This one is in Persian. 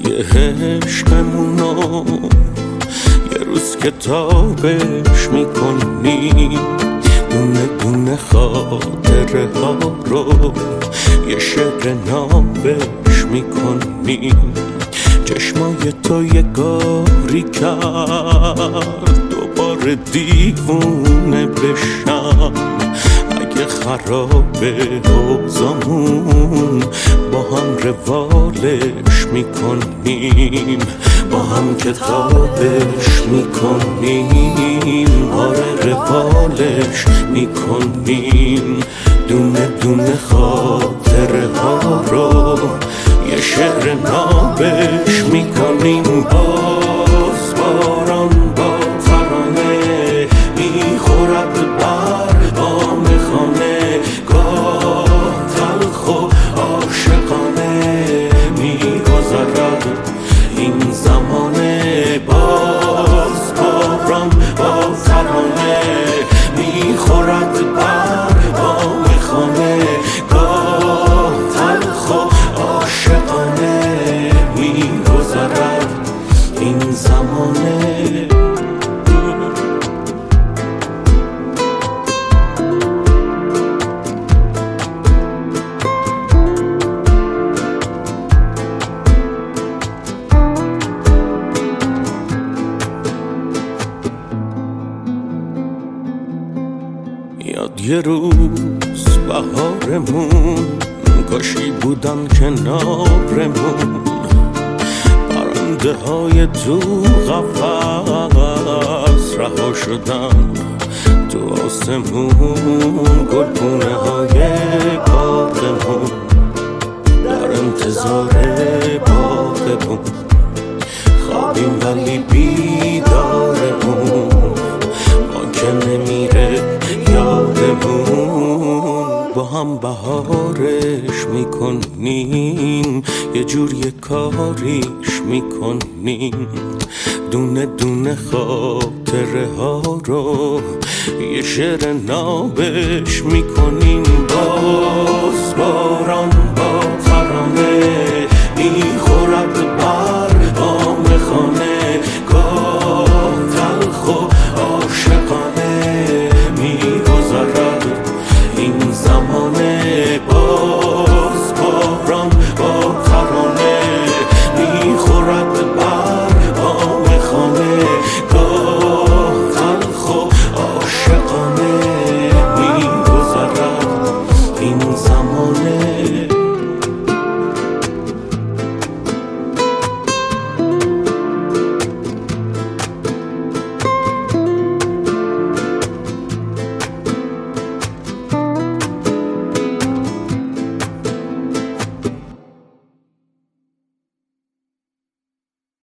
یه عشقمونو یه روز کتابش میکنیم، دونه دونه خاطره ها رو یه شعر نامش میکنیم. چشمای تو یه کاری کرد دوباره دیوونه بشم، اگه خرابه حوضمون با هم روالش میکنیم، با هم کتابش میکنیم، آره روالش میکنیم. دونه دونه خاطره ها رو یه شعر نابش میکنیم. باز باران با ترانه میخورد بر بام خانه، گاه تلخ و عاشقانه میگذرد این زمانه. باز باران با ترانه میخورد بر بام خانه، گاه تلخ و عاشقانه میگذرد این زمانه. یاد یه روز بهارمون کاشی بودن کنارمون، پرنده های تو قفس رها شدن تو آسمون، گلپونه های باغمون در انتظار باغمون، خوابیم ولی بیدارمون، ما که نمیره یادمون. با هم بهارش میکنیم، یه جور یه کاریش میکنیم، دونه دونه خاطره ها رو یه شعر نابش میکنیم. باز باران